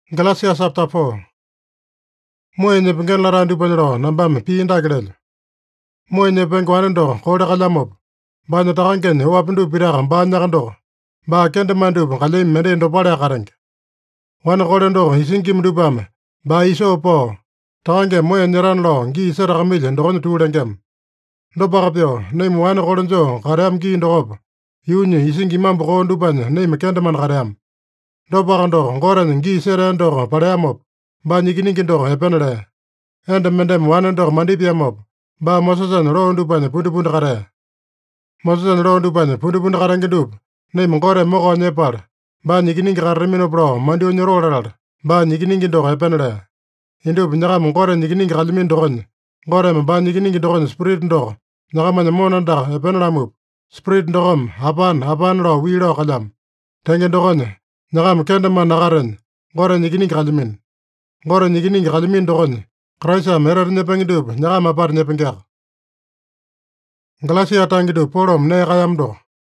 Galatia chapter 4. Moenye pengen larandi panero nambam pi indagirel. Moenye penguanendo kode kalamop. Banya takangen wapindu piraka banyakando. Ba kende mandu kalim medendo pale akareng. Wana kodendo isingi mdubam. Ba iso po. Takange moenye ranlo ngi isera kamil ndokon tuulengem. Ndopakapyo name wana kodenjo kaream gi ndokop. Yunye isingi mambo kondubanya name kende man kaream. Ndopakando ngoren ngi isera ndoko pareamop. Ba nyikiningi ndoko epenele. Ende mendem wana ndoko mandipiamop. Ba mosasan ro ndubanya pundu kare. Mosasan ro ndubanya pundu karenge dup. Name ngore moko nyepar. Ba nyikiningi karemino bro mandio nyorolar. Ba nyikiningi ndoko epenele. Indup nyakam ngore nyikiningi kalimin ndokon. Ngore ba nyikiningi ndokon spirit ndoko. Nyakamanya monanda epenelamup. Spirit ndokom hapan ro wilo kalam. Tenge ndokon. Nyakam kendeman nakaren. Ngore nyikiningi kalimin. Ngore nyikiningi kalimin ndokon. Kraisa merer nyepengidup nyakam apar nyepengyak. Galatia tangidup polom ne kayamdo.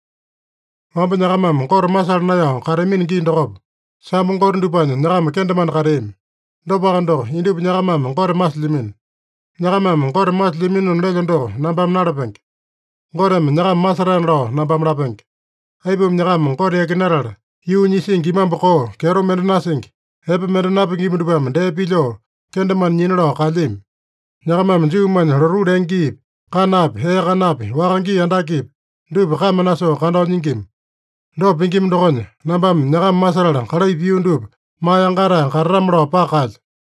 Wamba nyakamam ngor masal nayo karemin gi ndokop. Sambu ngor ndupanya nyakam kendeman kareem. Ndopakando indup nyakamam ngor maslimin. Nyakamam ngor maslimin unlejendo nambam narapenk. Ngorem nyakam masaran ro nambam rapenk. Aibum nyakam ngor yekinerar. Yu nyisingi mambo ko kero mendenasing. Epe mendenapingi mdupam de pilo. Kendeman nyinro kalim. Nyakamam juman rorudengip. Kanap he kanap wakangi andakip. Dup kamanaso kando nyingim. Do pingim dokon nambam nyakam masaran karay piundup. Mayangara karamro pakal.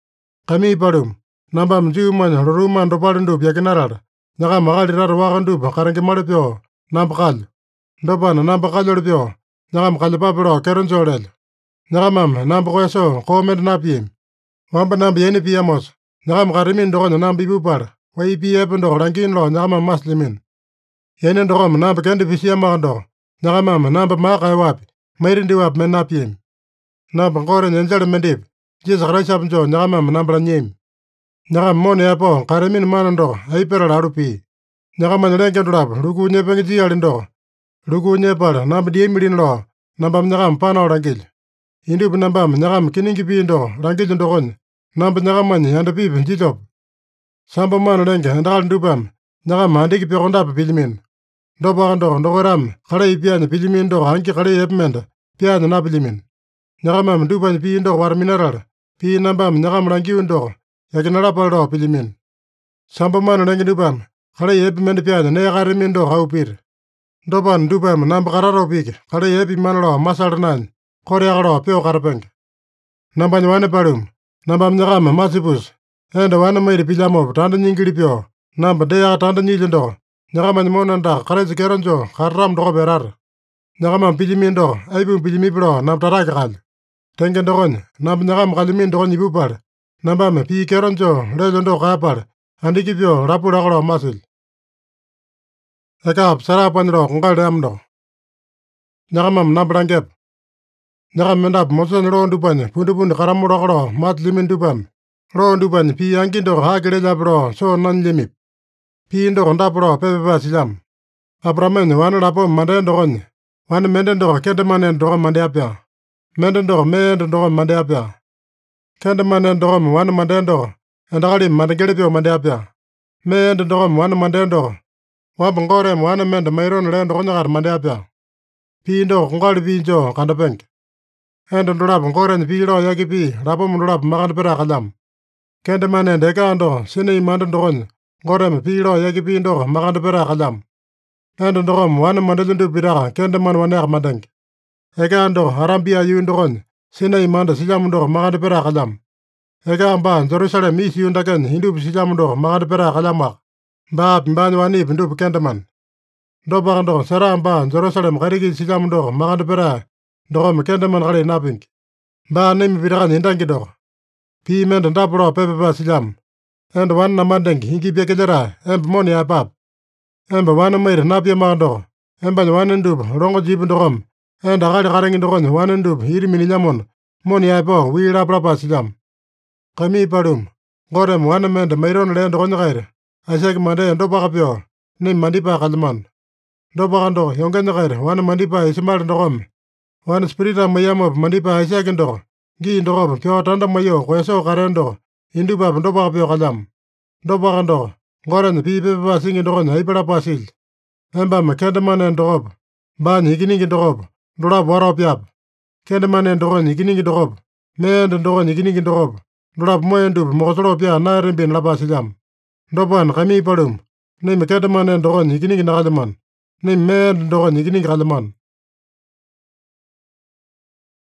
Kami palum. Nambam juman roruman dopalundup yakinarar. Nyakam makalirar wakandup karangi malipyo. Nampakal. Dopan nampakalorpyo. Nyakam kalipapiro keronjolel. Nyakamam nampakweso komendenapim. Wamba nambi yeni piyamos. Nyakam karimin dokon nambi bupar. Wai piyependo rangin lo nyakamam maslimin. Yeni dokom nambi kendi pisiyamando. Nyakamam nambi makaiwap. Mairindi wap menapim. Nambi ngore nyenjale mendip. Jisa kraisapnjo nyakamam nambra nyim. Nyakam mone yapo karimin manando aiperal harupi. Nyakam nyelengendulap luku nyepengi jiyalindo. Luku nyepal nambi diemilin lo. Nambam nyakam pano rangil. Indup nambam nyakam kiningi pindo rangil ndokon. Nambi nyakam yandapip jilop. Samba mano lenge ndakal ndupam. Nyakam handiki pekondap pilimin. Ndopakando ndokoram kare ipianya pilimin ndo hanki kare epmenda. Pianya napilimin. Nyakamam ndupanya pi ndo war mineral. Pi nambam nyakam rangiu ndo. Yakinalapal ro pilimin. Samba mano lenge ndupam. Kare epmenda pianya ne karimin ndo haupir. Ndopan ndupam namba kararo pik. Kare epi manalo masal nan. Kore akaro peo karapeng. Nambanya wane palum. Nambam nyakam masipus. Enda wana mairi pilamop tanda nyingili pyo. Namba deya tanda nyilindo. Nyakamanya monanda karesi keronjo karam doko berar. Nyakamam pilimin do aibum pilimipro nam taraki kal. Tenge ndokon namba nyakam kalimin dokon ibupar. Nambam pi keronjo lejo ndo kapar. Andiki pyo rapu lakalo masil. Ekap sarapan ro kungal amdo. Nyakamam nambrangep. Nyakam mendap mosan ro ndupanya pundu karamuro kalo matlimin dupam. Ro ndupanya pi angindo hakile labro so nan limip. Pi ndo ndapro pepepa silam. Abramen wana lapo mande ndokon. Wana mende ndoko kende manen ndoko mande apya. Mende ndoko meende ndoko mande apya. Kende manen ndoko wana mande ndoko. Endakali mande gelepyo mande apya. Meende ndoko wana mande ndoko. Wamba ngore wana mende mayron le ndoko nyakar mande apya. Pi ndo kungali pi njo kandapenk. Ende ndolap ngore pi lo yaki pi lapo mndolap makandapera kalam. Kende manen deka ndo sine imande ndokon. Ngore pi lo yaki pi ndo makandapera kalam. Ende ndoko wana mande lindu piraka kende man wanek mandeng. Eka ndo harambia yu ndokon. Sine imande sijamu ndo makandapera kalam. Eka mba Jerusalem isi yundaken hindup sijamu ndo makandapera kalam wak. Mba pimbani wanip ndup kende man. Ndopaka ndo sera mba Jerusalem kariki sijamu ndo makandapera. Ndoko kende man kare napink. Mba nemi pirakan hindangi ndo. Pi mende ndapro pepepa sijam. Ende wana mandeng hingi pekejera embe moni apap. Embe wana mair napia ndo. Embe wana ndup rongo jibu ndokom. Ende akali karengi ndokon wana ndup irimini nyamon. Moni apo wila prapa sijam. Kami palum. Ngorem wana mende mayron le ndokon kair. Asyak mande ndopaka pyo. Nim mandipa kalman. Ndopaka ndo yongen kair wana mandipa isimal ndokom. Wana spirita mayamop mandipa asyak ndo. Gii dokopa pyo tandamayo koeso karen doko indupapi dopaka pyo kalyamo. Dopaka doko, Gotenya pii pepa singi dokonya aipalapa silyo. Embame kendemane dokopa, baanya ikiningi dokopa, dolapo waro pyape. Kendemane dokonya ikiningi dokopa, mee ende dokonya ikiningi dokopa, dolapo moyo dupa mokosolo pyaa naeyarembini lapa silyamo. Dopana kami palumu, naima kendemane dokonya ikiningi nakalyamano. Naima mee ende dokonya ikiningi kalyamano.